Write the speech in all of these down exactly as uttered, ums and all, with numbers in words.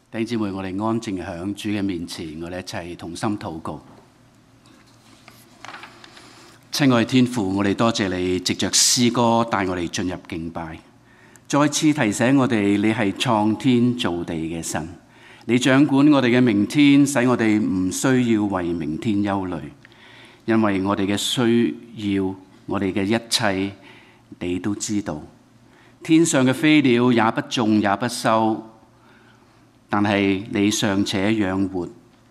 弟兄姊妹，我哋安靜響主嘅面前，我哋一齊同心禱告。親愛天父，我哋多謝你藉着詩歌帶我哋進入敬拜，再次提醒我哋你係創天造地嘅神，你掌管我哋嘅明天，使我哋唔需要為明天憂慮，因為我哋嘅需要，我哋嘅一切你都知道。天上嘅飛鳥也不種也不收，但係你尚且養活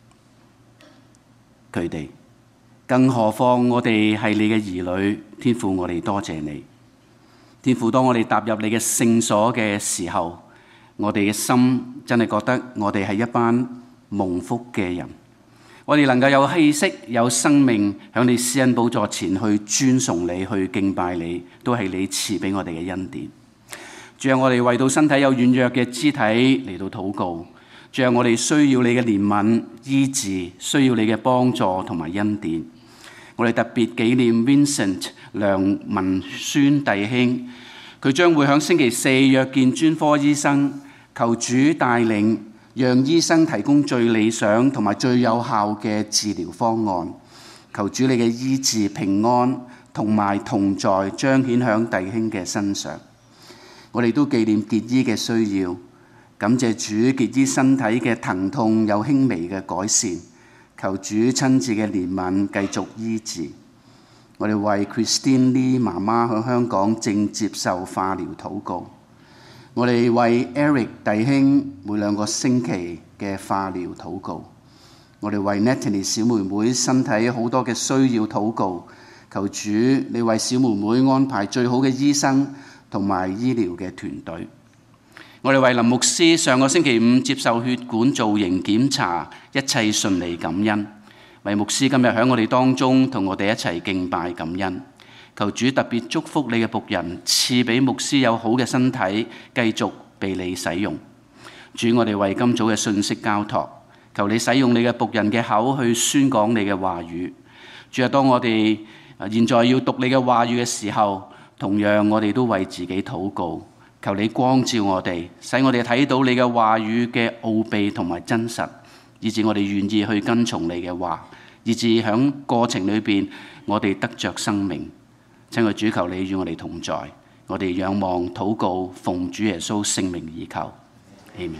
佢哋，更何況我哋係你嘅兒女。天父，我哋多謝你。天父，當我哋踏入你嘅聖所嘅時候，我哋嘅心真係覺得我哋係一班蒙福嘅人。我哋能夠有氣息、有生命，響你施恩寶座前去尊崇你、去敬拜你，都係你賜俾我哋嘅恩典。主啊，我哋為到身體有軟弱嘅肢體嚟到禱告。主啊，我哋需要你嘅憐憫、醫治，需要你嘅幫助同埋恩典。我哋特別紀念 Vincent 梁文宣弟兄，佢將會喺星期四約見專科醫生，求主帶領，讓醫生提供最理想同埋最有效嘅治療方案。求主你嘅醫治、平安同埋同在彰顯響弟兄嘅身上。我哋都紀念傑醫嘅需要，感謝主傑醫身體嘅疼痛有輕微嘅改善，求主親自嘅憐憫繼續醫治。我哋為 Christine Lee 媽媽喺香港正接受化療禱告。我哋為 Eric 弟兄每兩個星期嘅化療禱告。我哋為 Natalie 小妹妹身體好多嘅需要禱告，求主你為小妹妹安排最好嘅醫生同埋醫療嘅團隊。我哋為林牧師上個星期五接受血管造型檢查，一切順利感恩。為牧師今日喺我哋當中同我哋一齊敬拜感恩。求主特別祝福你嘅僕人，賜俾牧師有好嘅身體，繼續被你使用。主，我哋為今早嘅信息交託，求你使用你嘅僕人嘅口去宣講你嘅話語。主啊，當我哋現在要讀你嘅話語嘅時候，同樣我哋都為自己禱告，求你光照我哋，使我哋睇到你嘅話語嘅奧秘同埋真實，以致我哋願意去跟從你嘅話，以致喺過程裏邊我哋得着生命。親愛主，求你與我哋同在，我哋仰望禱告，奉主耶穌聖名而求，阿們。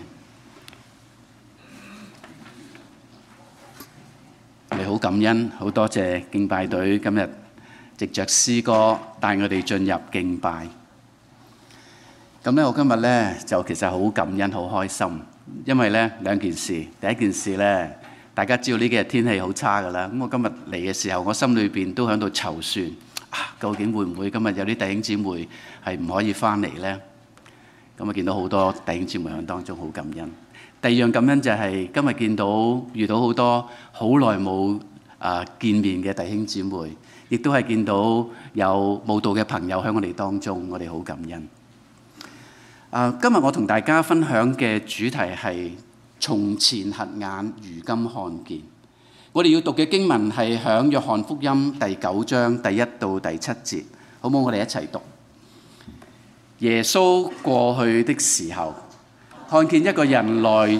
我哋好感恩，好多謝敬拜隊今日藉着詩歌帶我哋進入敬拜。咁咧，我今日咧就其實好感恩、好開心，因為咧兩件事。第一件事咧，大家知道呢幾日天氣好差㗎啦。咁我今日嚟嘅時候，我心裏邊都喺度籌算啊，究竟會唔會今日有啲弟兄姊妹係唔可以翻嚟咧？咁啊，見到好多弟兄姊妹喺當中，好感恩。第二樣感恩就係今日見到遇到好多好耐冇啊見面嘅弟兄姊妹。亦都係見到有慕道嘅朋友喺我哋當中，我哋好感恩。啊，今日我同大家分享嘅主題係從前瞎眼，如今看見。我哋要讀嘅經文係響約翰福音第九章第一到第七節，好唔好？我哋一齊讀。耶穌過去的時候，看見一個人來，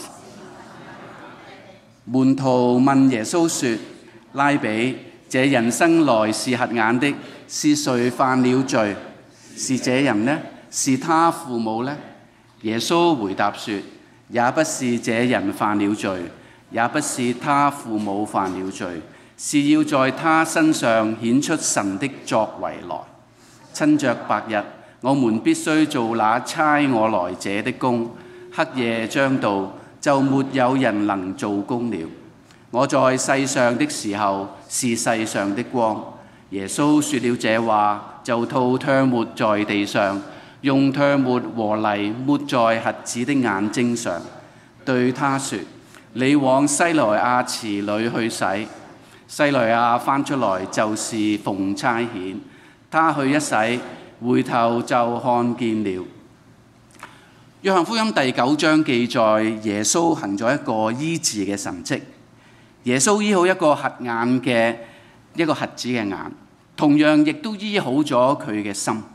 門徒問耶穌說：拉比，這人生來是瞎眼的，是誰犯了罪？是這人呢？是他父母呢？耶穌回答說：也不是這人犯了罪，也不是他父母犯了罪，是要在他身上顯出神的作為來。趁着白日，我們必須做那差我來者的工；黑夜將到，就沒有人能做工了。我在世上的時候是世上的光。耶穌說了這話，就吐唾沫在地上，用唾沫和泥抹在瞎子的眼睛上，對他說：你往西萊亞池裏去洗。西萊亞翻出來就是奉差遣，他去一洗，回頭就看見了。約翰福音第九章記載耶穌行咗一個醫治嘅神蹟。耶穌醫好一個瞎眼嘅一個瞎子嘅眼，同樣亦都醫好咗佢嘅心。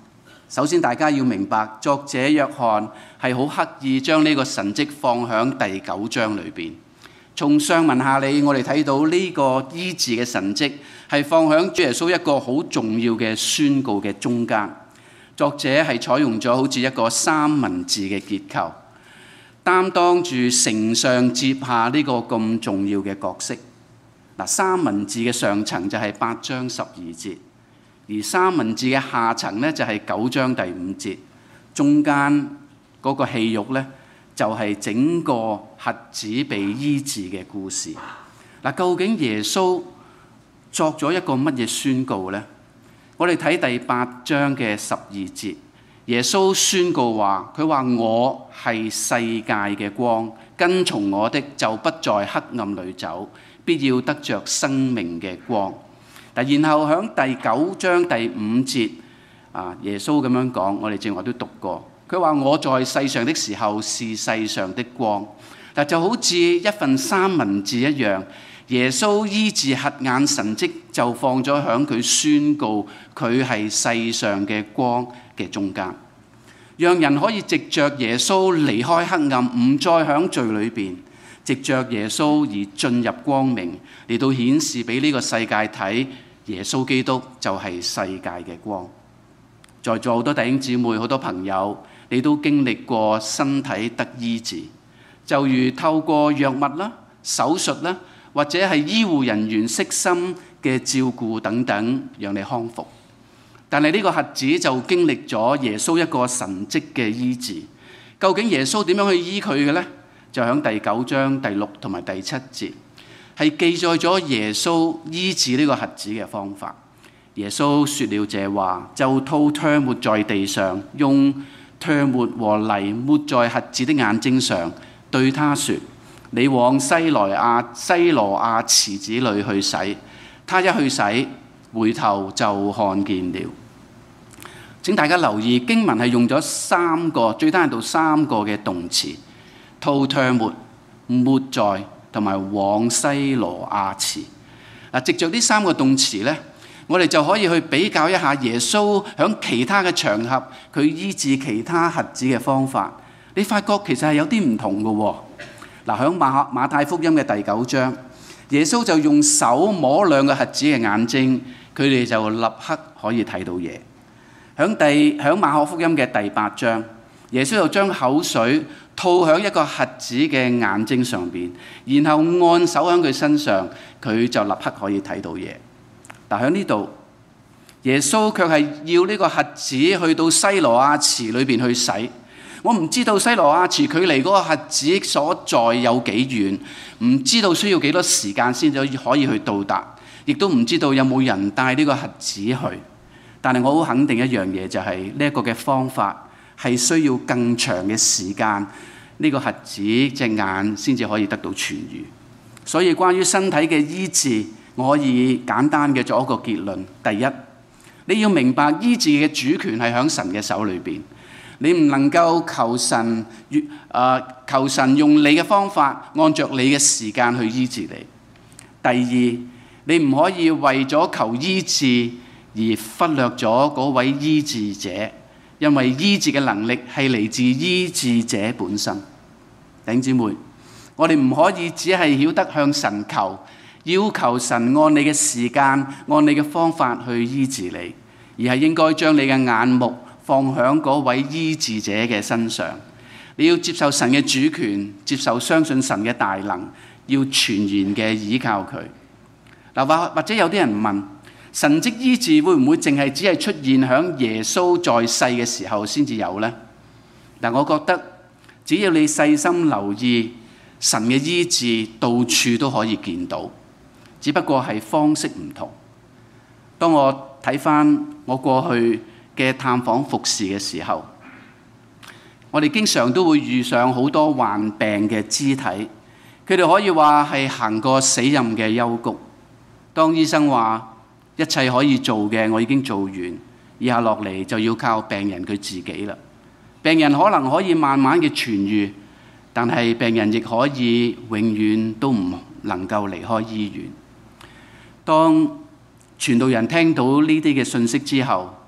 首先，大家要明白，作者約翰係好刻意將呢個神蹟放喺第九章裏邊。從上文下理，我哋睇到呢個醫治嘅神蹟係放喺主耶穌一個好重要嘅宣告嘅中間。作者係採用咗好似一個三文治嘅結構，擔當住承上接下呢個咁重要嘅角色。嗱，三文治嘅上層就係八章十二節，而三文治嘅下層呢，就係九章第五節，中間嗰個戲肉呢，就係整個瞎子被醫治嘅故事。嗱，究竟耶穌作咗一個乜嘢宣告呢？我哋睇第八章嘅十二節，耶穌宣告話：佢話我係世界嘅光，跟從我的就不在黑暗裏走，必要得着生命嘅光。嗱，然後喺第九章第五節，啊，耶穌咁樣講，我哋正話都讀過。佢話我在世上的時候是世上的光。嗱，就好似一份三文治一樣，耶穌醫治瞎眼神蹟就放咗喺佢宣告佢係世上嘅光嘅中間，讓人可以藉着耶穌離開黑暗，唔再喺罪裏邊，藉着耶穌而進入光明，嚟到顯示俾呢個世界睇，耶穌基督就係世界嘅光。在座好多弟兄姊妹、好多朋友，你都經歷過身體得醫治，就如透過藥物啦、手術啦，或者係醫護人員悉心嘅照顧等等，讓你康復。但係呢個瞎子就經歷咗耶穌一個神蹟嘅醫治。究竟耶穌點樣去醫佢嘅呢？就喺第九章第六同埋第七節，係記載咗耶穌醫治呢個瞎子嘅方法。耶穌說了這話，就吐唾沫在地上，用唾沫和泥抹在瞎子的眼睛上，對他說：你往西萊亞西羅亞池子裏去洗。他一去洗，回頭就看見了。請大家留意，經文係用咗三個，最低限度三個嘅動詞：吐唾沫、抹在同埋往西羅亞池。嗱，藉着呢三個動詞呢，我哋就可以去比較一下耶穌喺其他嘅場合佢醫治其他瞎子嘅方法。你發覺其實係有啲唔同嘅喎。嗱，喺馬馬太福音嘅第九章，耶穌就用手摸兩個瞎子嘅眼睛，佢哋就立刻可以睇到嘢。喺第喺馬可福音嘅第八章，耶穌就將口水吐喺一個瞎子嘅眼睛上邊，然後按手喺佢身上，佢就立刻可以睇到嘢。但喺呢度，耶穌卻係要呢個瞎子去到西羅亞池裏邊去洗。我唔知道西羅亞池距離嗰個瞎子所在有幾遠，唔知道需要幾多時間先至可以去到達，亦都唔知道有冇人帶呢個瞎子去。但係我好肯定一樣嘢，就係呢一個嘅方法係需要更長嘅時間，呢個瞎子隻眼先至可以得到痊癒。所以關於身體嘅醫治，我可以簡單嘅做一個結論。第一，你要明白醫治嘅主權係喺神嘅手裏邊。你唔能夠求神，誒、呃、求神用你嘅方法，按着你嘅時間去醫治你。第二，你唔可以為咗求醫治而忽略咗嗰位醫治者，因為醫治嘅能力係嚟自醫治者本身。弟兄姊妹，我哋唔可以只係曉得向神求，要求神按你嘅時間、按你嘅方法去醫治你，而係應該將你嘅眼目放喺嗰位醫治者嘅身上。你要接受神嘅主權，接受相信神嘅大能，要全然嘅依靠佢。嗱，或或者有啲人問，神蹟醫治會唔會淨係只係出現喺耶穌在世嘅時候先至有呢？嗱，我覺得只要你細心留意，神嘅醫治到處都可以見到，只不過係方式唔同。當我睇返我過去嘅探訪服侍嘅時候，我哋經常都會遇上好多患病嘅肢體，佢哋可以話係行過死蔭嘅幽谷。當醫生話一切可以做嘅我已經做完，以下落嚟就要靠病人佢自己啦。病人可能可以慢慢嘅痊癒，但係病人亦可以永遠都唔能夠離開醫院。當傳道人聽到呢啲嘅信息之後，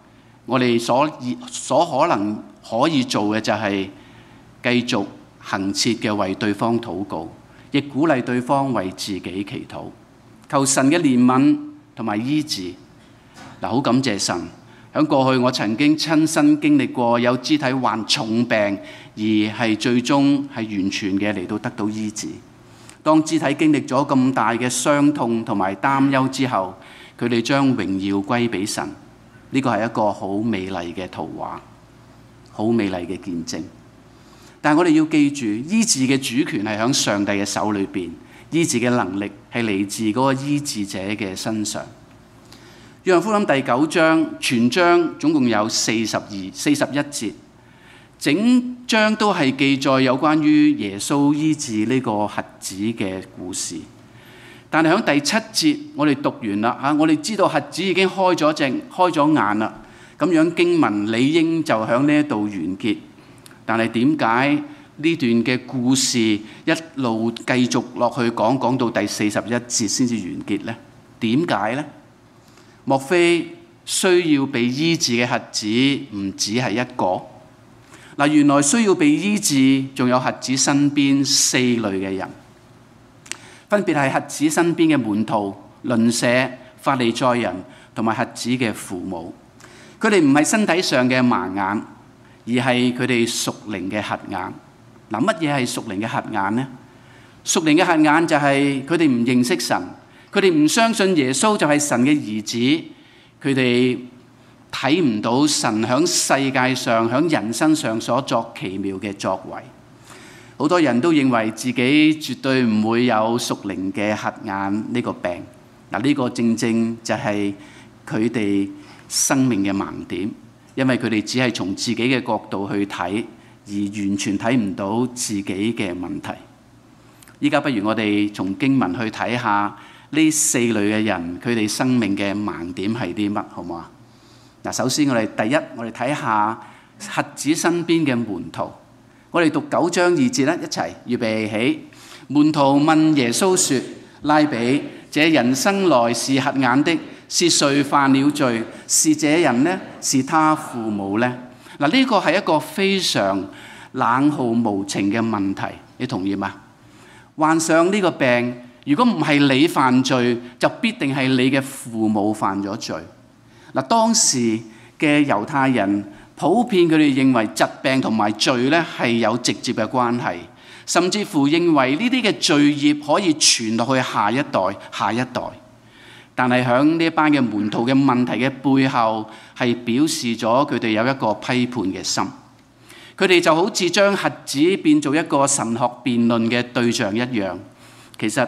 我哋所所可能可以做嘅就係繼續恆切嘅為對方禱告，亦鼓勵對方為自己祈禱，求神嘅憐憫同埋醫治。嗱，好感謝神，喺過去我曾經親身經歷過有肢體患重病，而係最終係完全嘅嚟到得到醫治。當肢體經歷咗咁大嘅傷痛同埋擔憂之後，佢哋將榮耀歸俾神。呢個係一個好美麗嘅圖畫，好美麗嘅見證。但係我哋要記住，醫治嘅主權係喺上帝嘅手裏邊，醫治嘅能力係嚟自嗰個醫治者嘅身上。約翰福音第九章，全章總共有四十二、四十一節，整章都係記載有關於耶穌醫治呢個瞎子嘅故事。但係喺第七節，我哋讀完啦嚇，我哋知道瞎子已經開咗隻、開咗眼啦。咁樣經文理應就喺呢一度完結。但係點解呢段嘅故事一路繼續落去講，講到第四十一節先至完結呢？點解呢？莫非需要被醫治嘅瞎子唔止係一個？嗱，原來需要被醫治仲有瞎子身邊四類嘅人，分別係瞎子身邊嘅門徒、鄰舍、法利賽人同埋瞎子嘅父母。佢哋唔係身體上嘅盲眼，而係佢哋屬靈嘅瞎眼。嗱，乜嘢係屬靈嘅瞎眼呢？屬靈嘅瞎眼就係佢哋唔認識神，佢哋唔相信耶穌就係神嘅兒子，佢哋睇唔到神響世界上、響人身上所作奇妙嘅作為。好多人都認為自己絕對唔會有屬靈嘅瞎眼呢個病。嗱，呢個正正就係佢哋生命嘅盲點，因為佢哋只係從自己嘅角度去睇，而完全睇唔到自己嘅問題。依家不如我哋從經文去睇下呢四類嘅人，佢哋生命嘅盲點係啲乜，好唔好啊？嗱，首先我哋第一，我哋睇下瞎子身邊嘅門徒。我哋讀九章二節啦，一齊預備起。門徒問耶穌說：拉比，這人生來是瞎眼的，是誰犯了罪？是這人呢？是他父母呢？嗱，呢個係一個非常冷酷無情嘅問題，你同意嗎？患上呢個病，如果唔係你犯罪，就必定係你嘅父母犯咗罪。嗱，當時嘅猶太人普遍佢哋認為疾病同埋罪咧係有直接嘅關係，甚至乎認為呢啲嘅罪孽可以傳落去下一代、下一代。但係喺呢一班嘅門徒嘅問題嘅背後，係表示咗佢哋有一個批判嘅心。佢哋就好似將瞎子變做一個神學辯論嘅對象一樣，其實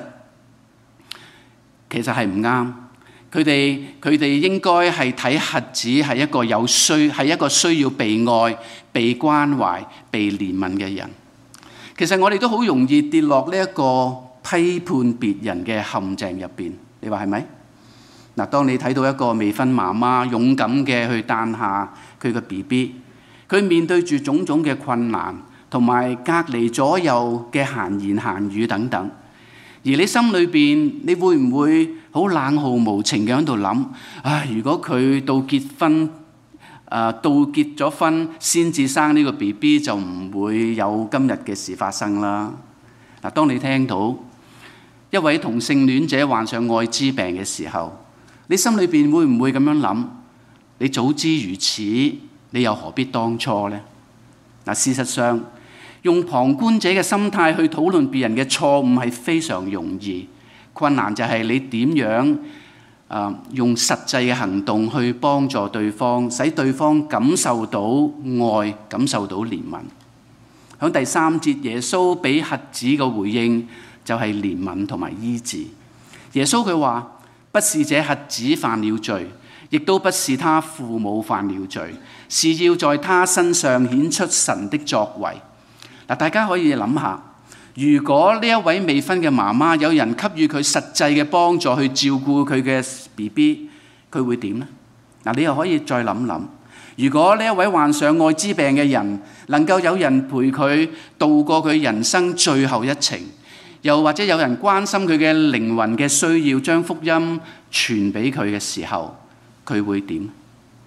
其實係唔啱。佢哋佢哋應該係睇瞎子係一個有需係一個需要被愛、被關懷、被憐憫嘅人。其實我哋都好容易跌落呢一個批判別人嘅陷阱入邊，你話係咪？嗱，當你睇到一個未婚媽媽勇敢嘅去誕下佢個 B B， 佢面對住種種嘅困難，同埋隔離左右嘅閒言閒語等等，而你心裏邊，你會唔會好冷酷無情嘅喺度諗？唉，如果佢到結婚，誒、呃、到結咗婚先至生呢個 B B， 就唔會有今日嘅事發生啦。嗱，當你聽到一位同性戀者患上愛滋病嘅時候，你心裏邊會唔會咁樣諗？你早知如此，你又何必當初呢？嗱，事實上，用旁觀者嘅心態去討論別人嘅錯誤係非常容易，困難就係你點樣、呃、用實際嘅行動去幫助對方，使對方感受到愛，感受到憐憫。喺第三節，耶穌俾瞎子嘅回應就係憐憫同埋醫治。耶穌佢話：不是這瞎子犯了罪，亦都不是他父母犯了罪，是要在他身上顯出神的作為。嗱，大家可以諗下，如果呢一位未婚嘅媽媽有人給予佢實際嘅幫助去照顧佢嘅 B B， 佢會點呢？嗱，你又可以再諗諗，如果呢一位患上愛滋病嘅人能夠有人陪佢度過佢人生最後一程，又或者有人關心佢嘅靈魂嘅需要，將福音傳俾佢嘅時候，佢會點？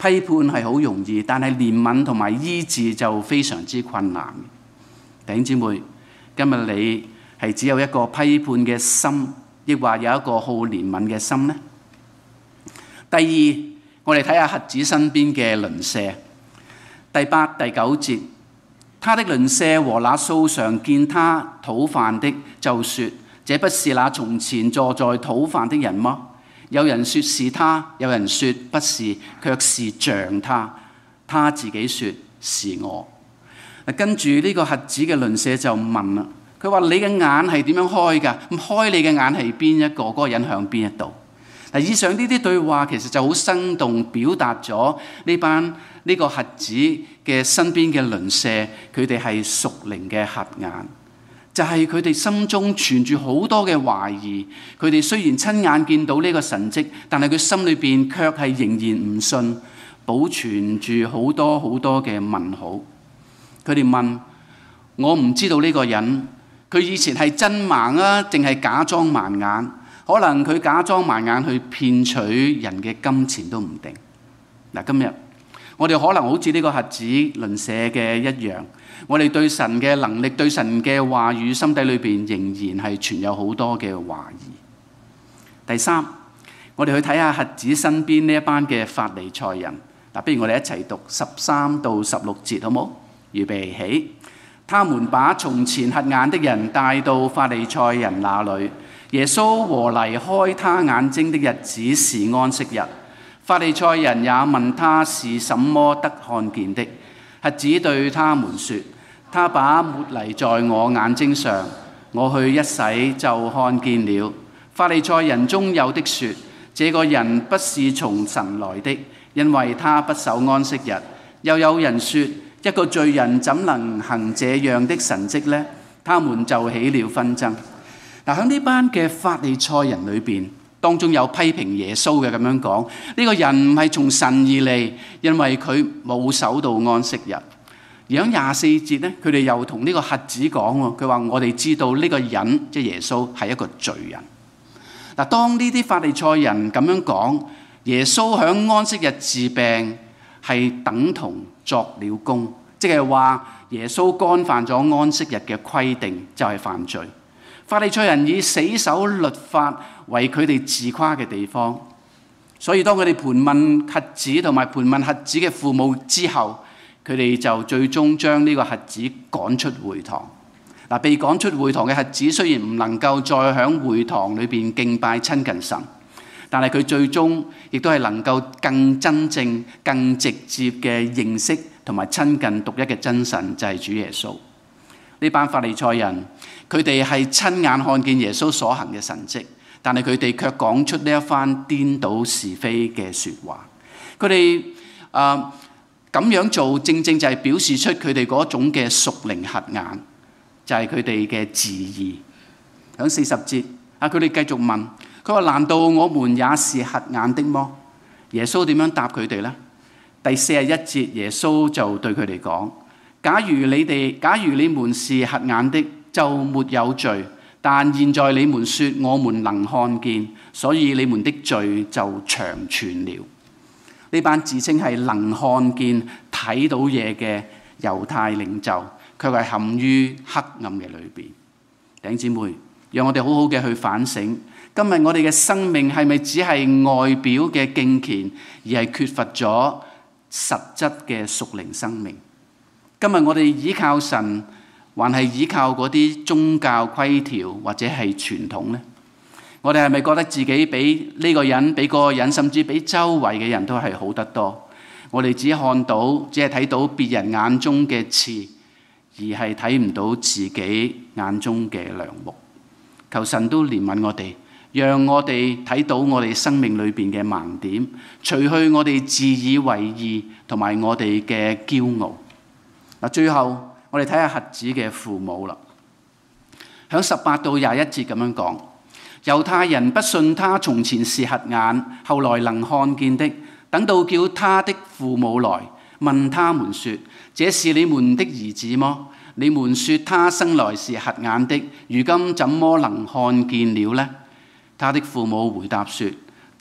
批判係好容易，但係憐憫同埋醫治就非常之困難。弟兄姊妹，今日你係只有一個批判嘅心，抑或有一個好憐憫嘅心呢？第二，我哋睇下瞎子身邊嘅鄰舍。第八、第九節，他的鄰舍和那素常見他討飯的，就說：這不是那從前坐在討飯的人嗎？有人說是他，有人說不是，卻是像他。他自己說是我。跟住呢個瞎子嘅鄰舍就問啦，佢話：你嘅眼係點樣開㗎？咁開你嘅眼係邊一個？嗰個人向邊一度？嗱，以上呢啲對話其實就好生動，表達咗呢班呢個瞎子嘅身邊嘅鄰舍，佢哋係屬靈嘅瞎眼，就係佢哋心中存住好多嘅懷疑。佢哋雖然親眼見到呢個神蹟，但係佢心裏邊卻係仍然唔信，保存住好多好多嘅問號。佢哋問：我唔知道呢個人，佢以前係真盲啊，定係假裝盲眼？可能佢假裝盲眼去騙取人嘅金錢都唔定。嗱，今日我哋可能好似呢個瞎子鄰舍嘅一樣，我哋對神嘅能力、對神嘅話語，心底裏邊仍然係存有好多嘅懷疑。第三，我哋去睇下瞎子身邊呢一班嘅法利賽人。嗱，不如我哋一齊讀十三到十六節，好冇？預備起。他們把從前瞎眼的人帶到法利賽人那裏。耶穌和離開他眼睛的日子是安息日。法利賽人也問他是什麼得看見的。瞎子對他們說：他把抹泥在我眼睛上，我去一洗就看見了。法利賽人中有的說：這個人不是從神來的，因為他不守安息日。又有人說：一個罪人怎能行這樣的神蹟呢？他們就起了紛爭。嗱，喺呢班嘅法利賽人裏邊，當中有批評耶穌嘅咁樣講：呢個人唔係從神而嚟，因為佢冇守到安息日。而喺廿四節咧，佢哋又同呢個瞎子講喎，佢話：我哋知道呢個人即係耶穌係一個罪人。嗱，當呢啲法利賽人咁樣講，耶穌喺安息日治病係等同作了工，即係話耶穌干犯咗安息日嘅規定，就係犯罪。法利賽人以死守律法為佢哋自誇嘅地方，所以當佢哋盤問瞎子同埋盤問瞎子嘅父母之後，佢哋就最終將呢個瞎子趕出會堂。嗱，被趕出會堂嘅瞎子雖然唔能夠再喺會堂裏邊敬拜親近神，但係佢最終亦都係能夠更真正、更直接嘅認識同埋親近獨一嘅真神，就係主耶穌。呢班法利賽人，佢哋係親眼看見耶穌所行嘅神蹟，但係佢哋卻講出呢一番顛倒是非嘅説話。佢哋啊咁樣做，正正就係表示出佢哋嗰種嘅屬靈瞎眼，就係佢哋嘅自義。喺四十節啊，佢哋繼續問，佢話：難道我們也是瞎眼的麼？耶穌點樣答佢哋呢？第四十一節，耶穌就對佢哋講：假如你哋，假如你們是瞎眼的，就沒有罪。但現在你們說我們能看見，所以你們的罪就長存了。呢班自稱係能看見、睇到嘢嘅猶太領袖，卻係陷於黑暗嘅裏邊。弟兄姊妹，讓我哋好好嘅去反省，今日我哋嘅生命係咪只係外表嘅敬虔，而係缺乏咗實質嘅屬靈生命？今日我哋依靠神，還係依靠嗰啲宗教規條或者係傳統呢？我哋係咪覺得自己比呢個人、比嗰個人，甚至比周圍嘅人都係好得多？我哋只看到，只係睇到別人眼中嘅刺，而係睇唔到自己眼中嘅梁木。求神都憐憫我哋，讓我哋睇到我哋生命裏邊嘅盲點，除去我哋自以為義同埋我哋嘅驕傲。嗱，最後我哋睇下瞎子嘅父母啦。響十八到廿一節咁樣講，猶太人不信他從前是瞎眼，後來能看見的，等到叫他的父母來，問他們說：這是你們的兒子麼？你們說他生來是瞎眼的，如今怎麼能看見了呢？他的父母回答說：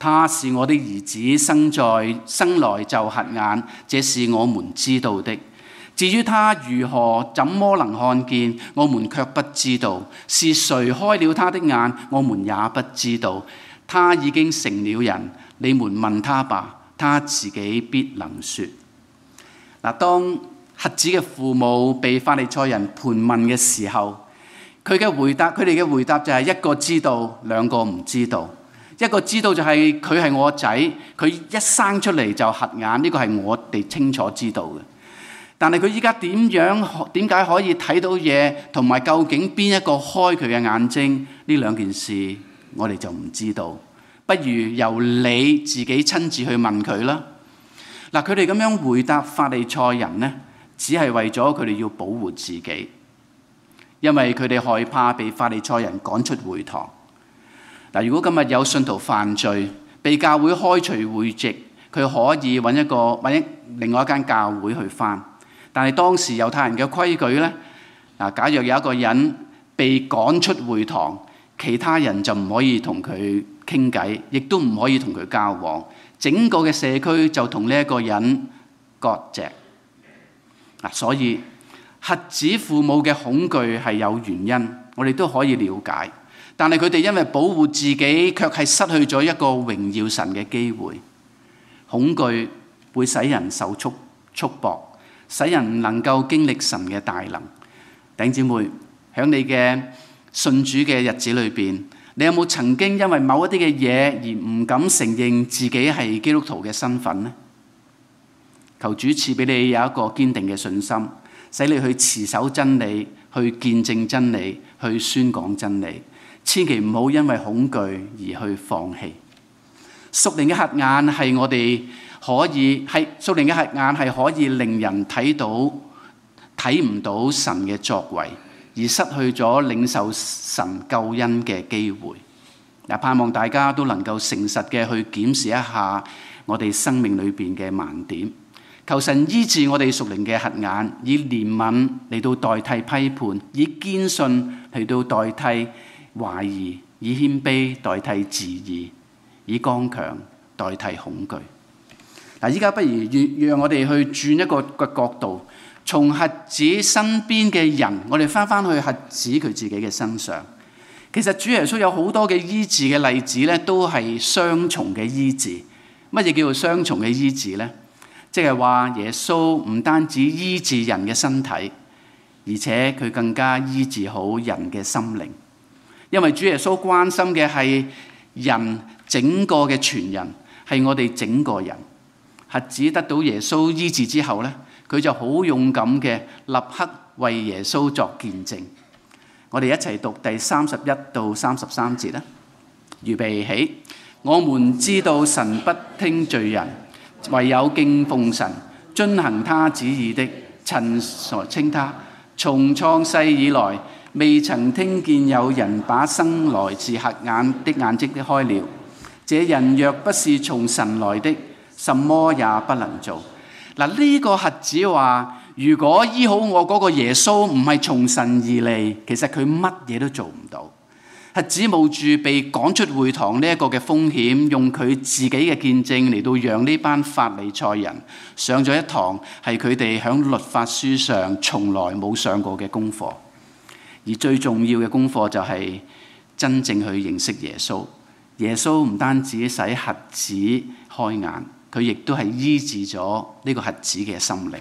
他是我的兒子，生在生來就瞎眼，這是我們知道的。至於他如何，怎麼能看見，我們卻不知道。是誰開了他的眼，我們也不知道。他已經成了人，你們問他吧，他自己必能說。嗱，當瞎子嘅父母被法利賽人盤問嘅時候，佢嘅回答，佢哋嘅回答就係一個知道，兩個唔知道。一個知道就係佢係我仔，佢一生出嚟就瞎眼，呢個係我哋清楚知道嘅。但係佢依家點樣，點解可以睇到嘢，同埋究竟邊一個開佢嘅眼睛，呢兩件事我哋就唔知道。不如由你自己親自去問佢啦。嗱，佢哋咁樣回答法利賽人呢，只係為咗佢哋要保護自己，因為佢哋害怕被法利賽人趕出會堂。嗱，如果今日有信徒犯罪，被教會開除會籍，佢可以揾一個揾另外一間教會去返。但係當時猶太人嘅規矩呢，嗱，假若有一個人被趕出會堂，其他人就唔可以同佢傾偈，亦都唔可以同佢交往，整個嘅社區就同呢一個人割席。嗱，所以瞎子父母嘅恐懼係有原因，我哋都可以了解。但係佢哋因為保護自己，卻係失去咗一個榮耀神嘅機會。恐懼會使人受束束縛，使人能夠經歷神嘅大能。弟兄姊妹，喺你嘅信主嘅日子裏邊，你有冇曾經因為某一啲嘅嘢而唔敢承認自己係基督徒嘅身份呢？求主賜俾你有一個堅定嘅信心，使你去持守真理，去見證真理，去宣講真理。千祈唔好因為恐懼而去放棄。屬靈嘅瞎眼係我哋可以係屬靈嘅瞎眼係可以令人睇到睇唔到神嘅作為，而失去咗領受神救恩嘅機會。嗱，盼望大家都能夠誠實嘅去檢視一下我哋生命裏邊嘅盲點，求神醫治我哋屬靈嘅瞎眼，以憐憫嚟到代替批判，以堅信嚟到代替懷疑，以謙卑代替自義，以剛強代替恐懼。嗱，依家不如讓我哋去轉一個個角度，從瞎子身邊嘅人，我哋翻翻去瞎子佢自己嘅身上。其實主耶穌有好多嘅醫治嘅例子咧，都係雙重嘅醫治。乜嘢叫做雙重嘅醫治呢？即係話耶穌唔單止醫治人嘅身體，而且佢更加醫治好人嘅心靈。因為主耶穌關心嘅係人整個嘅全人，係我哋整個人。瞎子得到耶穌醫治之後咧，佢就好勇敢嘅立刻為耶穌作見證。我哋一齊讀第三十一到三十三節啦。預備起，我們知道神不聽罪人，唯有敬奉神、遵行他旨意的，曾稱他。從創世以來，未曾聽見有人把生來是瞎眼的眼睛開了。這人若不是從神來的，什麼也不能做。嗱，呢個瞎子話：如果醫好我嗰個耶穌唔係從神而嚟，其實佢乜嘢都做唔到。瞎子冒住被趕出會堂呢一個嘅風險，用佢自己嘅見證嚟到讓呢班法利賽人上咗一堂係佢哋喺律法書上從來冇上過嘅功課。而最重要嘅功課就係真正去認識耶穌。耶穌唔單止使瞎子開眼，佢亦都係醫治咗呢個瞎子嘅心靈。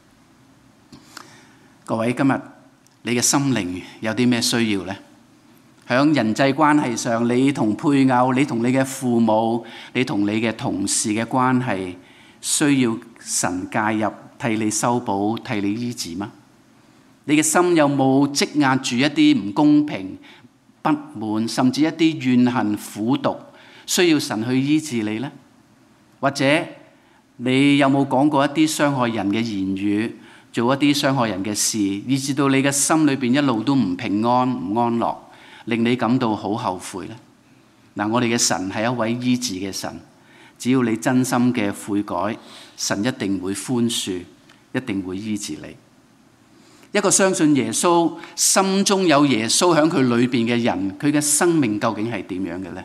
各位，今日你嘅心靈有啲咩需要呢？喺人際關係上，你同配偶、你同你嘅父母、你同你嘅同事嘅關係，需要神介入替你修補、替你醫治嗎？你嘅心有冇積壓住一啲唔公平、不滿，甚至一啲怨恨、苦毒，需要神去醫治你呢？或者你有冇講過一啲傷害人嘅言語，做一啲傷害人嘅事，以致到你嘅心裏邊一路都唔平安、唔安樂，令你感到好後悔呢？嗱，我哋嘅神係一位醫治嘅神，只要你真心嘅悔改，神一定會寬恕，一定會醫治你。一個相信耶穌、心中有耶穌喺佢裏邊嘅人，佢嘅生命究竟係點樣嘅呢？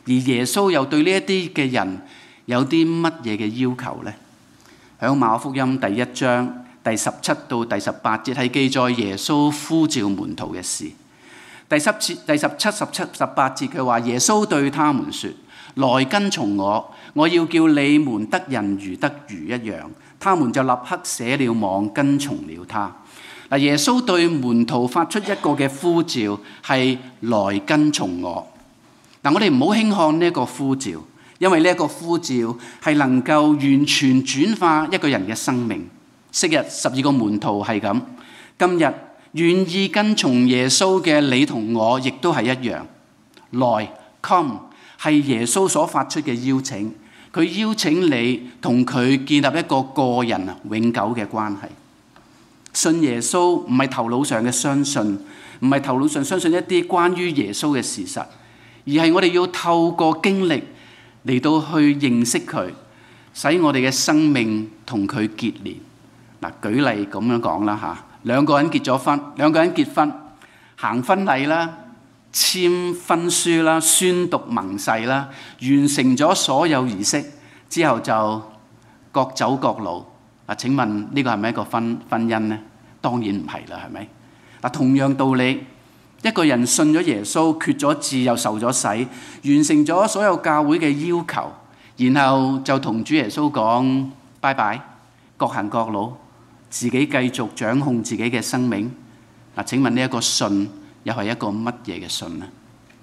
而耶穌又對呢一啲嘅人有啲乜嘢嘅要求呢？喺馬可福音第一章第十七到第十八節係記載耶穌呼召門徒嘅事。第十節、第十七、十七、十八節佢話耶穌對他們說：來跟從我，我要叫你們得人如得魚一樣。他們就立刻捨了網，跟從了他。嗱，耶穌對門徒發出一個嘅呼召，係來跟從我。嗱，我哋唔好輕看呢一個呼召，因為呢一個呼召係能夠完全轉化一個人嘅生命。昔日十二個門徒係咁，今日願意跟從耶穌嘅你同我，亦都係一樣。來 come 係耶穌所發出嘅邀請，佢邀請你同佢建立一個個人啊永久嘅關係。信耶穌唔係頭腦上嘅相信，唔係頭腦上相信一啲關於耶穌嘅事實，而係我哋要透過經歷嚟到去認識佢，使我哋嘅生命同佢結連。嗱，舉例咁樣講啦嚇，兩個人結咗婚，兩個人結婚行婚禮啦，簽婚書啦，宣讀盟誓啦，完成咗所有儀式之後就各走各路。啊，請問呢個係咪一個婚婚姻呢？當然唔係啦，係咪？嗱，同樣道理，一個人信咗耶穌，決咗志又受咗洗，完成咗所有教會嘅要求，然後就同主耶穌講拜拜，各行各路，自己繼續掌控自己嘅生命。嗱，請問呢一個信又係一個乜嘢嘅信呢？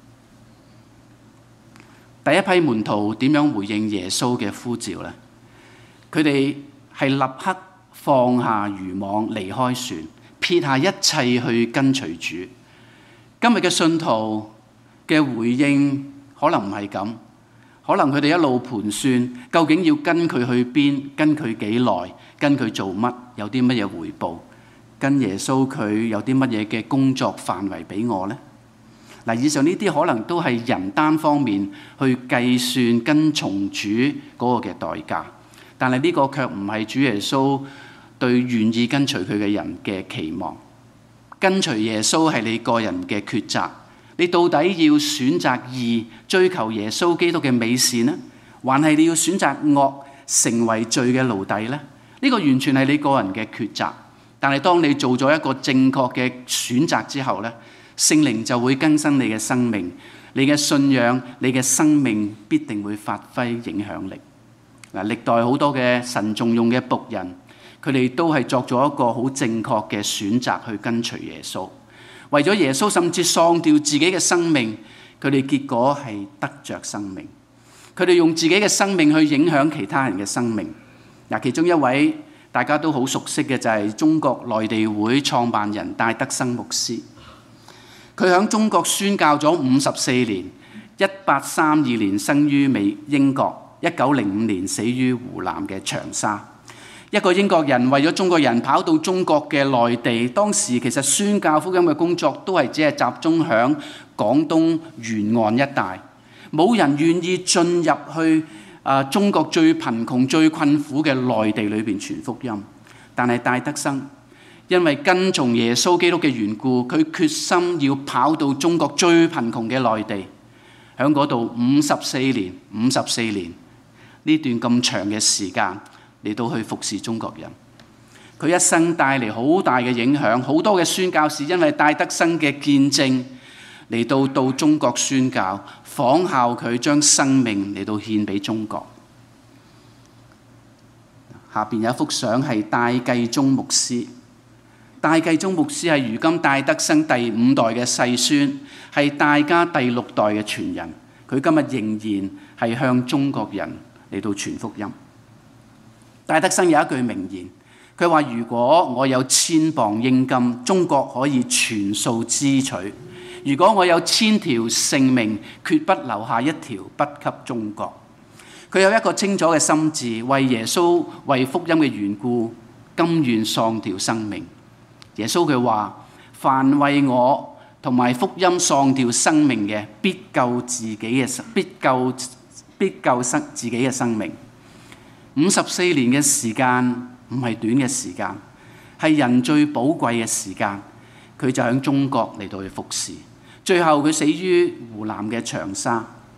第一批門徒點樣回應耶穌嘅呼召呢？佢哋係立刻放下漁網，離開船，撇下一切去跟隨主。今日嘅信徒嘅回應可能唔係咁，可能佢哋一路盤算，究竟要跟佢去邊，跟佢幾耐，跟佢做乜，有啲乜嘢回報？跟耶穌佢有啲乜嘢嘅工作範圍俾我呢？嗱，以上呢啲可能都係人單方面去計算跟從主嗰個嘅代價。但係呢個卻唔係主耶穌對願意跟隨佢嘅人嘅期望。跟隨耶穌係你個人嘅抉擇，你到底要選擇義，追求耶穌基督嘅美善呢，還係你要選擇惡，成為罪嘅奴隸呢？呢個完全係你個人嘅抉擇。但係當你做咗一個正確嘅選擇之後呢，聖靈就會更新你嘅生命，你嘅信仰，你嘅生命必定會發揮影響力。嗱，歷代好多嘅神重用嘅僕人，佢哋都係作咗一個好正確嘅選擇去跟隨耶穌。為咗耶穌，甚至喪掉自己嘅生命，佢哋結果係得着生命。佢哋用自己嘅生命去影響其他人嘅生命。嗱，其中一位大家都好熟悉嘅就係中國內地會創辦人戴德生牧師。佢喺中國宣教咗五十四年，一八三二年生於美英國。一九零五年死於湖南嘅長沙。一個英國人為咗中國人跑到中國嘅內地，當時其實宣教福音嘅工作都係只係集中響廣東沿岸一帶，冇人願意進入去啊中國最貧窮、最困苦嘅內地裏邊傳福音。但係戴德生因為跟從耶穌基督嘅緣故，佢決心要跑到中國最貧窮嘅內地，喺嗰度五十四年，五十四年。呢段咁長嘅時間嚟到去服侍中國人，佢一生帶嚟好大嘅影響，好多嘅宣教士因為戴德生嘅見證嚟到到中國宣教，仿效佢將生命嚟到獻俾中國。下邊有一幅相係戴繼宗牧師，戴繼宗牧師係如今戴德生第五代嘅世孫，係戴家第六代嘅傳人，佢今日仍然係向中國人嚟到傳福音。戴德生有一句名言，佢話：如果我有千磅英金，中國可以全數支取；如果我有千條性命，決不留下一條不給中國。佢有一個清楚嘅心志，為耶穌、為福音嘅緣故，甘願喪掉生命。耶穌佢話：凡為我同埋福音喪掉生命嘅，必救自己嘅必救。必救生自己嘅生命。五十四年嘅時間唔係短嘅時間，係人最寶貴嘅時間。佢就喺中國嚟到去服侍，最後佢死於湖南嘅長沙。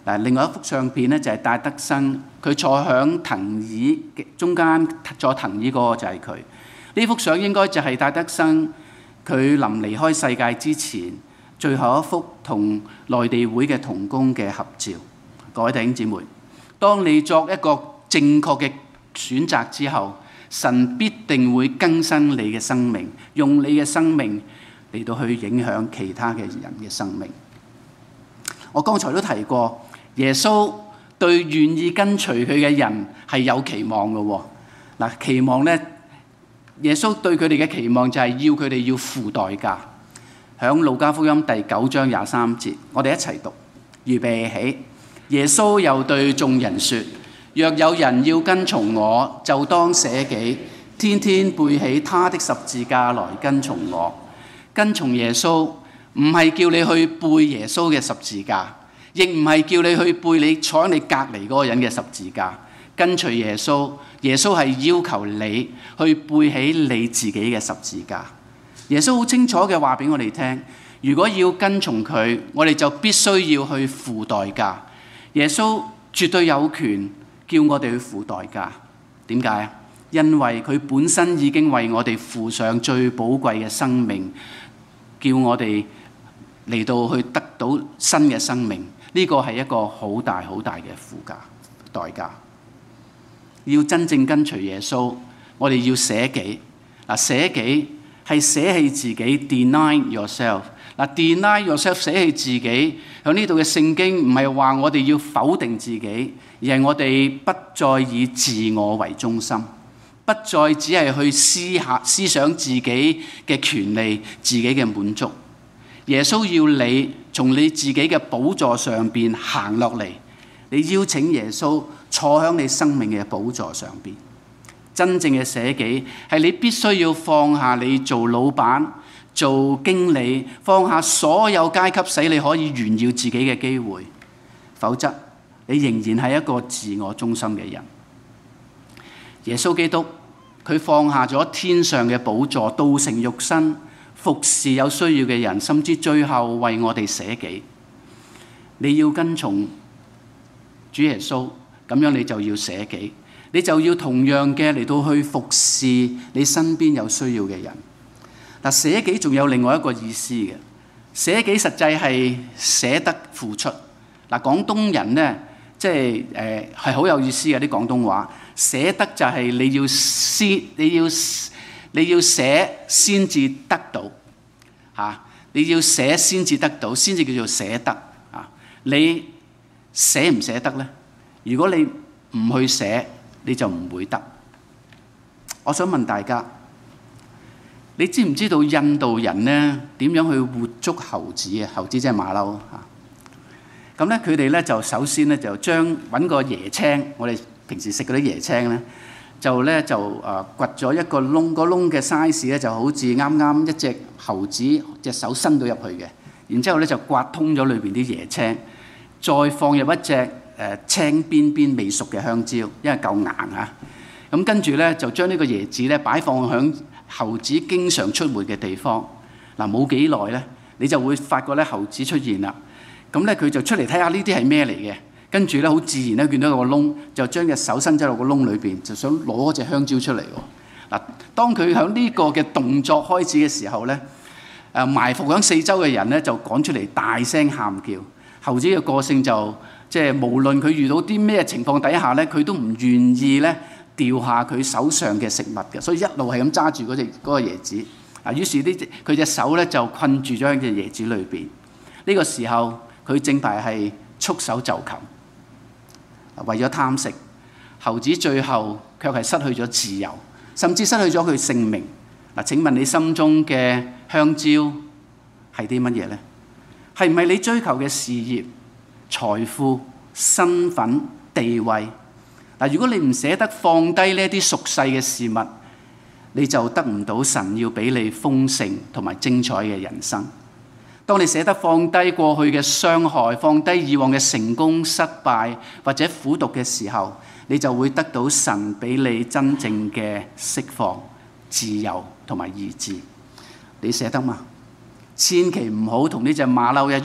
嗱，另外一幅相片咧就係戴德生，佢坐響藤椅嘅中間，坐藤椅嗰個就係佢。呢幅相應該就係戴德生佢臨離開世界之前最後一幅同內地會嘅同工嘅合照。各位弟兄姊妹，當你作一個正確嘅選擇之後，神必定會更新你嘅生命，用你嘅生命嚟到去影響其他嘅人嘅生命。我剛才都提過，耶穌對願意跟隨佢嘅人係有期望嘅喎。嗱，期望咧，耶穌對佢哋嘅期望就係要佢哋要付代價。響路加福音第九章廿三節，我哋一齊讀，預備起。耶穌又對眾人說：若有人要跟從我，就當捨己，天天背起他的十字架來跟從我。跟從耶穌唔係叫你去背耶穌嘅十字架，亦唔係叫你去背你坐喺你隔離嗰個人嘅十字架。跟隨耶穌，耶穌係要求你去背起你自己嘅十字架。耶穌好清楚嘅話俾我哋聽，如果要跟從佢，我哋就必須要去付代價。耶穌絕對有權叫我哋去付代價。點解啊？因為佢本身已經為我哋付上最寶貴嘅生命，叫我哋嚟到去得到新嘅生命。呢個係一個好大好大嘅付價代價。要真正跟隨耶穌，我哋要捨己。嗱，捨己係捨棄自己 ，deny yourself。嗱 ，deny yourself 捨棄自己，喺呢度嘅聖經唔係話我哋要否定自己，而係我哋不再以自我為中心，不再只係去思考思想自己嘅權利、自己嘅滿足。耶穌要你從你自己嘅寶座上邊行落嚟，你邀請耶穌坐喺你生命嘅寶座上邊。真正嘅捨己係你必須要放下你做老闆、做經理，放下所有階級使你可以炫耀自己嘅機會，否則你仍然係一個自我中心嘅人。耶穌基督佢放下咗天上嘅寶座，道成肉身，服侍有需要嘅人，甚至最後為我哋捨己。你要跟從主耶穌，咁樣你就要捨己，你就要同樣嘅嚟到去服侍你身邊有需要嘅人。嗱，捨己仲有另外一個意思嘅，捨己實際係捨得付出。嗱，廣東人咧，即係誒係好有意思嘅啲廣東話，捨得就係你要先，你要你要捨先至得到嚇，你要捨先至得到，先至叫做捨得啊！你捨唔捨得咧？如果你唔去捨，你就唔會得。我想問大家，你知唔知道印度人咧點樣去活捉猴子啊？猴子即係馬騮嚇。咁咧，佢哋咧就首先咧就將揾個椰青，我哋平時食嗰啲椰青咧，就咧就誒掘咗一個窿，個窿嘅 size 咧就好似啱啱一隻猴子隻手伸到入去嘅。然之後咧就刮通咗裏邊啲椰青，再放入一隻誒青邊邊未熟嘅香蕉，因為夠硬嚇。咁跟住咧就將呢個椰子咧擺放響猴子經常出沒嘅地方。嗱，冇幾耐咧，你就會發覺咧猴子出現啦。咁咧佢就出嚟睇下呢啲係咩嚟嘅，跟住咧好自然咧見到個窿，就將隻手伸咗落個窿裏邊，就想攞嗰隻香蕉出嚟喎。嗱，當佢喺呢個嘅動作開始嘅時候咧，誒埋伏響四周嘅人咧就趕出嚟大聲喊叫。猴子嘅個性就即係無論佢遇到啲咩情況底下咧，佢都唔願意咧掉下佢手上嘅食物嘅，所以一路係咁揸住嗰隻嗰個椰子。啊，於是呢隻佢隻手咧就困住咗喺隻椰子裏邊。呢個時候佢正牌係束手就擒，為咗貪食，猴子最後卻係失去咗自由，甚至失去咗佢性命。嗱，請問你心中嘅香蕉係啲乜嘢呢？係唔係你追求嘅事業、財富、身份、地位？嗱，如果你唔捨得放低呢啲俗世嘅事物，你就得唔到神要俾你豐盛同埋精彩嘅人生。當你捨得放低過去嘅傷害，放低以往嘅成功、失敗或者苦毒嘅時候，你就會得到神俾你真正嘅釋放、自由同埋意志。你捨得嗎？千祈唔好同呢隻馬騮一樣，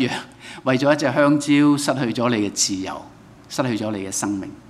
為咗一隻香蕉失去咗你嘅自由，失去咗你嘅生命。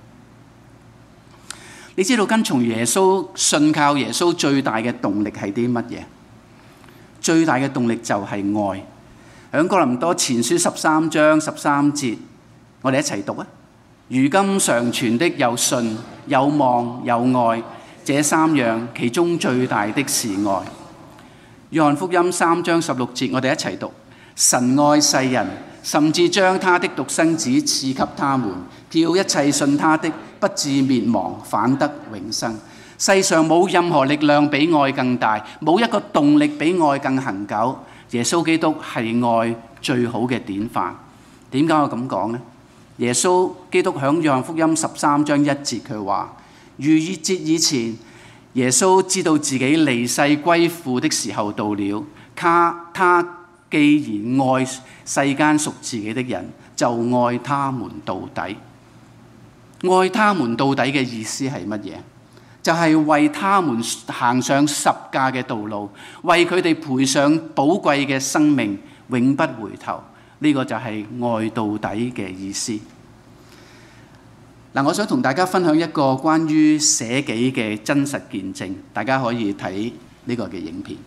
你知道跟從耶穌、信靠耶穌最大嘅動力係啲乜嘢？最大嘅動力就係愛。喺哥林多前書十三章十三節，我哋一齊讀啊！如今常存的有信、有望、有愛，這三樣，其中最大的是愛。約翰福音三章十六節，我哋一齊讀：神愛世人，甚至將他的獨生子賜給他們，叫一切信他的不至滅亡，反得永生。世上冇任何力量比愛更大，冇一個動力比愛更恆久。耶穌基督係愛最好嘅典範。點解我咁講呢？耶穌基督響約翰福音十三章一節佢話：逾越節以前，耶穌知道自己離世歸父的時候到了。他他既然愛世間屬自己的人，就愛他們到底。愛他們到底嘅意思係乜嘢？就係為他們行上十架嘅道路，為佢哋賠上寶貴嘅生命，永不回頭。呢個就係愛到底嘅意思。嗱，我想同大家分享一個關於捨己嘅真實見證，大家可以睇呢個嘅影片。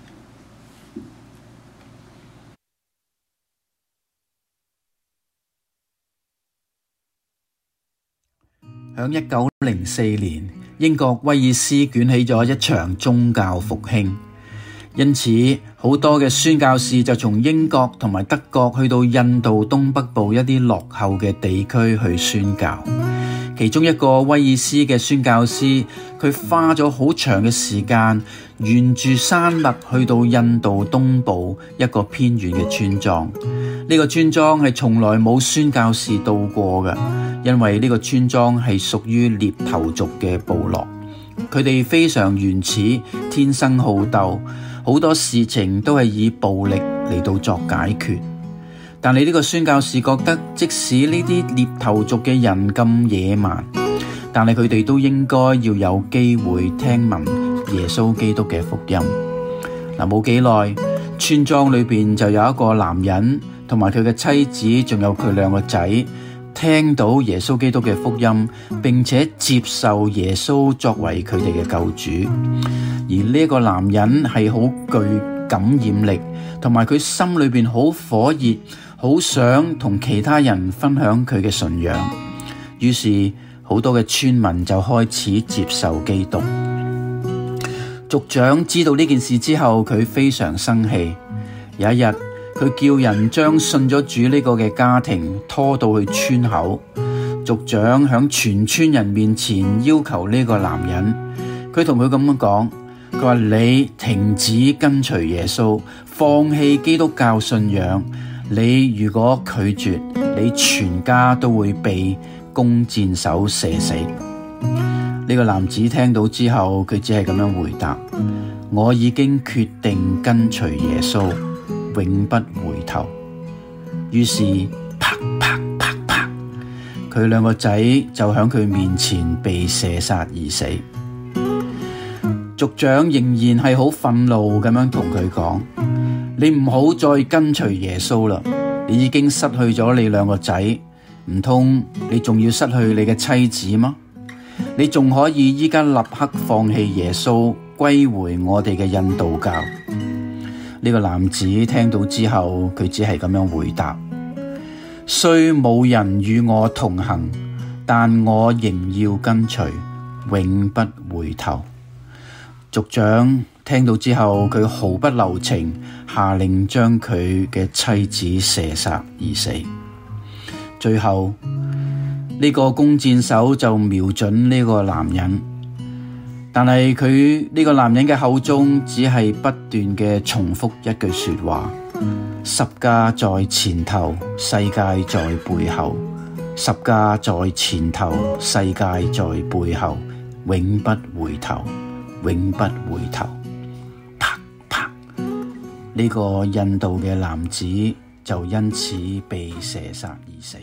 響一九零四年，英國威爾斯捲起咗一場宗教復興，因此好多嘅宣教士就從英國同埋德國去到印度東北部一啲落後嘅地區去宣教。其中一個威爾斯嘅宣教師，佢花咗好長嘅時間，沿住山脈去到印度東部一個偏遠嘅村莊。呢個村莊係從來冇宣教士到過嘅，因為呢個村莊係屬於獵頭族嘅部落，佢哋非常原始，天生好鬥，好多事情都係以暴力嚟到作解決。但係呢個宣教士覺得，即使呢啲獵頭族嘅人咁野蠻，但係佢哋都應該要有機會聽聞耶穌基督嘅福音。嗱，冇幾耐，村莊裏邊就有一個男人同埋佢嘅妻子，仲有佢兩個仔，聽到耶穌基督嘅福音，並且接受耶穌作為佢哋嘅救主。而呢個男人係好具感染力，同埋佢心裏邊好火熱，好想同其他人分享佢嘅信仰。於是好多嘅村民就開始接受基督。族長知道呢件事之後，佢非常生氣。有一日，佢叫人將信咗主呢個嘅家庭拖到去村口。族長響全村人面前要求呢個男人，佢同佢咁樣講，佢話：你停止跟隨耶穌，放棄基督教信仰。你如果拒絕，你全家都會被弓箭手射死。呢個男子聽到之後，佢只係咁樣回答：我已經決定跟隨耶穌，永不回頭。於是啪啪啪啪，佢兩個仔就喺佢面前被射殺而死。族長仍然係好憤怒咁樣同佢講：你唔好再跟隨耶穌啦！你已經失去咗你兩個仔，唔通你仲要失去你嘅妻子嗎？你仲可以依家立刻放棄耶穌，歸回我哋嘅印度教。呢個男子聽到之後，佢只係咁樣回答：雖冇人與我同行，但我仍要跟隨，永不回頭。族長聽到之後，佢毫不留情，下令將佢嘅妻子射殺而死。最後呢個弓箭手就瞄準呢個男人，但係佢呢個男人嘅口中只係不斷嘅重複一句說話：十架在前頭，世界在背後；十架在前頭，世界在背後，永不回頭，永不回頭。啪啪，呢個印度嘅男子就因此被射殺而死。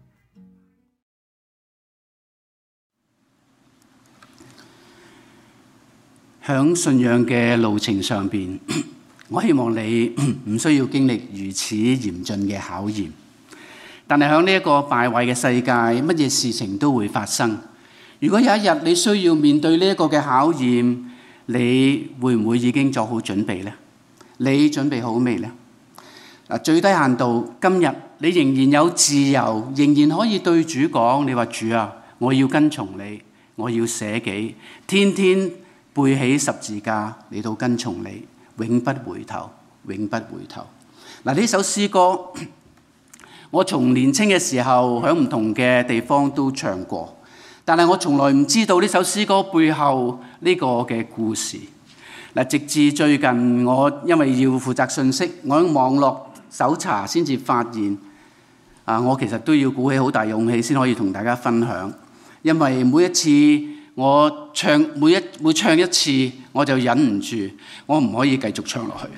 響信仰嘅路程上邊，我希望你唔需要經歷如此嚴峻嘅考驗。 但係喺呢一個敗壞嘅世界，乜嘢事情都會發生。如果有一日你需要面對呢一個嘅考驗，你會唔會已經做好準備呢？你準備好未呢？最低限度今日你仍然有自由，仍然可以對主講，你話主啊，我要跟從你，我要捨己，天天背起十字架嚟到跟從你，永不回頭，永不回頭。嗱，呢首詩歌我從年青嘅時候喺唔同嘅地方都唱過，但係我從來唔知道呢首詩歌背後呢個嘅故事。嗱，直至最近我因為要負責信息，我喺網絡搜查先至發現，啊，我其實都要鼓起好大勇氣先可以同大家分享，因為每一次我唱每一每唱一次，我就忍唔住，我唔可以繼續唱落去，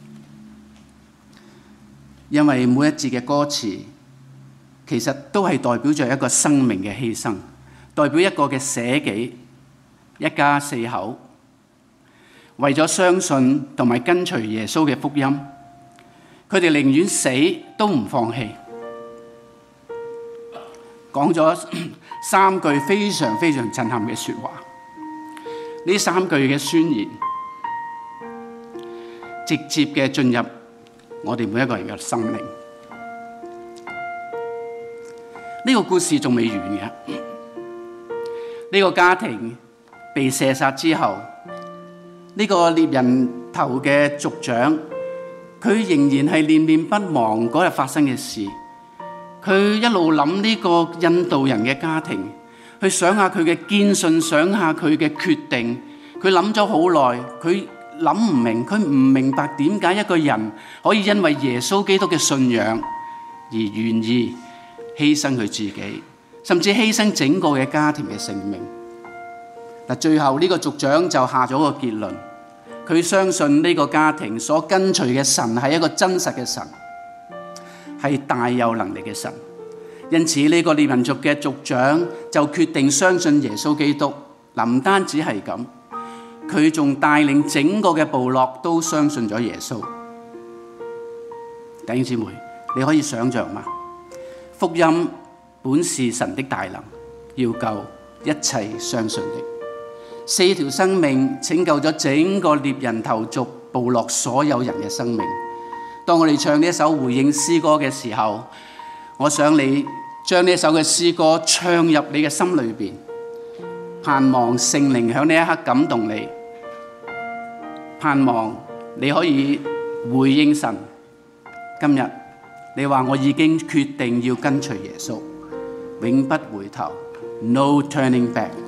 因為每一節嘅歌詞其實都係代表着一個生命嘅犧牲，代表一個嘅捨己，一家四口為咗相信同埋跟隨耶穌嘅福音，佢哋寧願死都唔放棄。講咗三句非常非常震撼嘅說話，呢三句嘅宣言直接嘅進入我哋每一個人嘅生命。呢個故事仲未完嘅，呢個家庭被射殺之後，呢個獵人頭嘅族長，佢仍然係念念不忘嗰日發生嘅事。佢一路諗呢個印度人嘅家庭，去想下佢嘅堅信，想下佢嘅決定。佢諗咗好耐，佢諗唔明，佢唔明白點解一個人可以因為耶穌基督嘅信仰而願意犧牲佢自己，甚至犧牲整個嘅家庭嘅性命。嗱，最後呢個族長就下咗個結論，佢相信呢個家庭所跟隨嘅神係一個真實嘅神，係大有能力嘅神。因此呢個獵民族嘅族長就決定相信耶穌基督。嗱，唔單止係咁，佢仲帶領整個嘅部落都相信咗耶穌。弟兄姊妹，你可以想象嗎？福音本是神的大能，要救一切相信的。四條生命拯救咗整個獵人頭族部落所有人嘅生命。當我哋唱呢一首回應詩歌嘅時候，我想你將呢一首嘅詩歌唱入你嘅心裏邊，盼望聖靈喺呢一刻感動你，盼望你可以回應神。今日你話我已經決定要跟隨耶穌，永不回頭 ，No turning back。